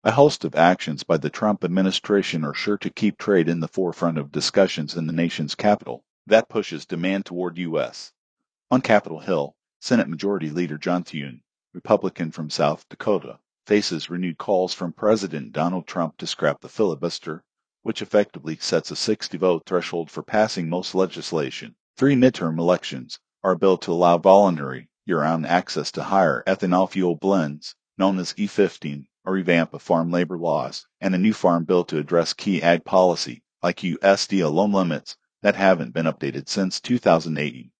A host of actions by the Trump administration are sure to keep trade in the forefront of discussions in the nation's capital. That pushes demand toward U.S. On Capitol Hill, Senate Majority Leader John Thune, Republican from South Dakota, faces renewed calls from President Donald Trump to scrap the filibuster, which effectively sets a 60-vote threshold for passing most legislation. 3 midterm elections are a bill to allow voluntary year-round access to higher ethanol fuel blends, known as E15, a revamp of farm labor laws, and a new farm bill to address key ag policy, like USDA loan limits, that haven't been updated since 2008.